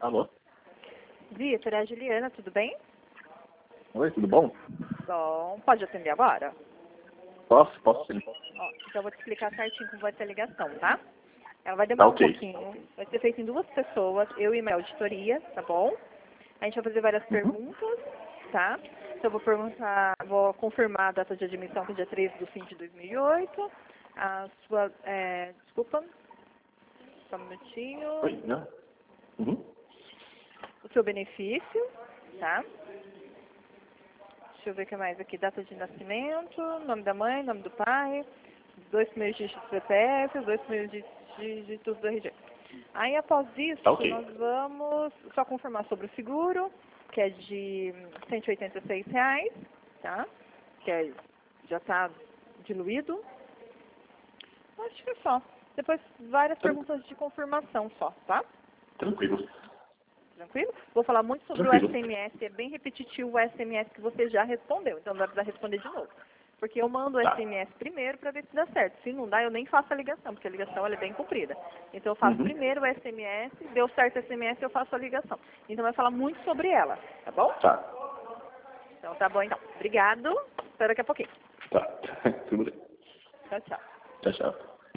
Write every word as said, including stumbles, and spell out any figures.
Alô? Vitor, é a Juliana, tudo bem? Oi, tudo bom? Bom, pode atender agora? Posso? Posso sim. Ó, então eu vou te explicar certinho como vai ser a ligação, tá? Ela vai Tá demorar ok. um pouquinho, vai ser feita em duas pessoas, eu e minha auditoria, tá bom? A gente vai fazer várias Uhum. perguntas, tá? Então eu vou perguntar, vou confirmar a data de admissão, que é dia treze de cinco de dois mil e oito. A sua, é, desculpa, só um minutinho. Oi, não? Uhum. O seu benefício, tá? Deixa eu ver o que mais aqui. Data de nascimento, nome da mãe, nome do pai, dois primeiros dígitos do C P F, os dois primeiros dí- dígitos do R G. Aí, após isso, Tá ok. nós vamos só confirmar sobre o seguro, que é de cento e oitenta e seis reais, tá? Que é, já está diluído. Acho que é só. Depois, várias Tran- perguntas de confirmação só, tá? Tranquilo. Tranquilo? Vou falar muito sobre o Tranquilo. S M S, é bem repetitivo o S M S que você já respondeu, então não vai precisar responder de novo. Porque eu mando o Tá. S M S primeiro para ver se dá certo. Se não dá, eu nem faço a ligação, porque a ligação ela é bem comprida. Então eu faço Uhum. primeiro o S M S, deu certo o S M S, eu faço a ligação. Então vai falar muito sobre ela, tá bom? Tá. Então tá bom então. Obrigado, até daqui a pouquinho. Tá. Tudo bem. Tchau, tchau. Tchau, tchau.